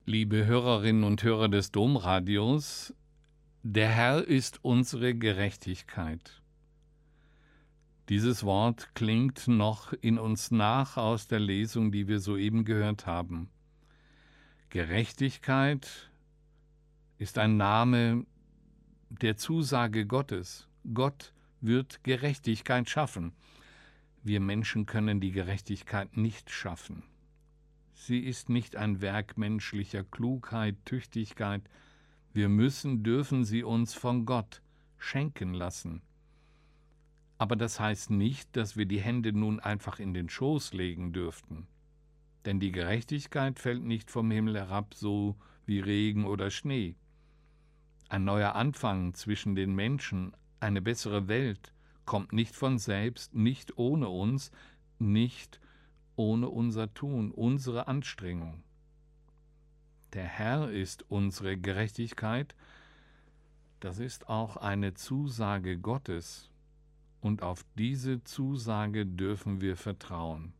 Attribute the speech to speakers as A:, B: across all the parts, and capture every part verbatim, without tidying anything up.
A: Liebe Hörerinnen und Hörer des Domradios, der Herr ist unsere Gerechtigkeit. Dieses Wort klingt noch in uns nach aus der Lesung, die wir soeben gehört haben. Gerechtigkeit ist ein Name der Zusage Gottes. Gott wird Gerechtigkeit schaffen. Wir Menschen können die Gerechtigkeit nicht schaffen. Sie ist nicht ein Werk menschlicher Klugheit, Tüchtigkeit. Wir müssen, dürfen sie uns von Gott schenken lassen. Aber das heißt nicht, dass wir die Hände nun einfach in den Schoß legen dürften. Denn die Gerechtigkeit fällt nicht vom Himmel herab, so wie Regen oder Schnee. Ein neuer Anfang zwischen den Menschen, eine bessere Welt, kommt nicht von selbst, nicht ohne uns, nicht ohne unser Tun, unsere Anstrengung. Der Herr ist unsere Gerechtigkeit, das ist auch eine Zusage Gottes, und auf diese Zusage dürfen wir vertrauen.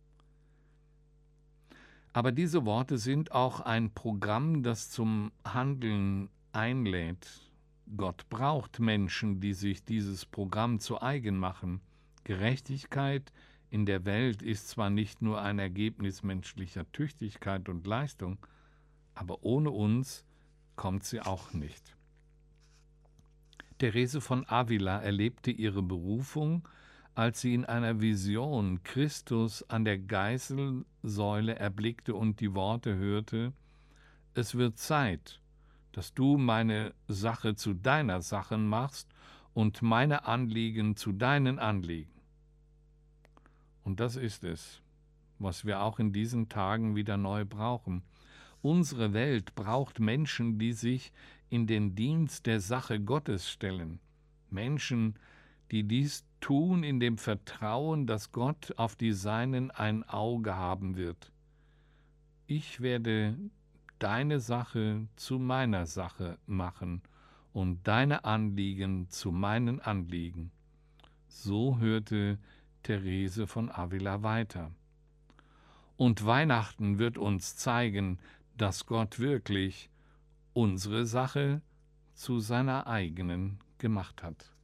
A: Aber diese Worte sind auch ein Programm, das zum Handeln einlädt. Gott braucht Menschen, die sich dieses Programm zu eigen machen. Gerechtigkeit in der Welt ist zwar nicht nur ein Ergebnis menschlicher Tüchtigkeit und Leistung, aber ohne uns kommt sie auch nicht. Therese von Avila erlebte ihre Berufung, als sie in einer Vision Christus an der Geißelsäule erblickte und die Worte hörte: Es wird Zeit, dass du meine Sache zu deiner Sache machst und meine Anliegen zu deinen Anliegen. Und das ist es, was wir auch in diesen Tagen wieder neu brauchen. Unsere Welt braucht Menschen, die sich in den Dienst der Sache Gottes stellen. Menschen, die dies tun in dem Vertrauen, dass Gott auf die Seinen ein Auge haben wird. Ich werde deine Sache zu meiner Sache machen und deine Anliegen zu meinen Anliegen. So hörte Therese von Avila weiter. Und Weihnachten wird uns zeigen, dass Gott wirklich unsere Sache zu seiner eigenen gemacht hat.